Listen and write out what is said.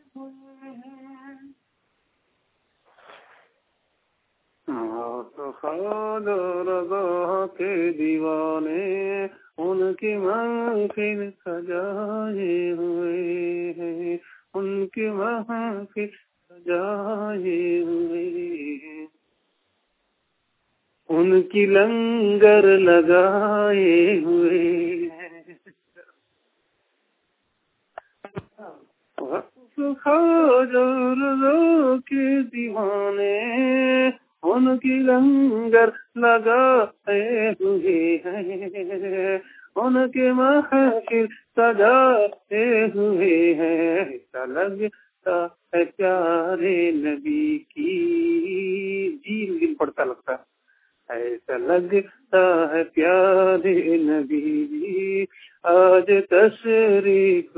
خاد رضا کے دیوانے ان کی محفل سجائے ہوئے ہیں، ان کی محفل سجائے ہوئے ہیں، ان کی لنگر لگائے ہوئے ہیں۔ خواجہ رضا کے دیوانے ان کی لنگر لگائے ہوئے ہیں، ان کے محفل سجائے ہوئے ہیں۔ ایسا لگتا ہے پیارے نبی کی، جیل دل پڑتا لگتا ہے، ایسا لگتا ہے پیارے نبی آج تشریف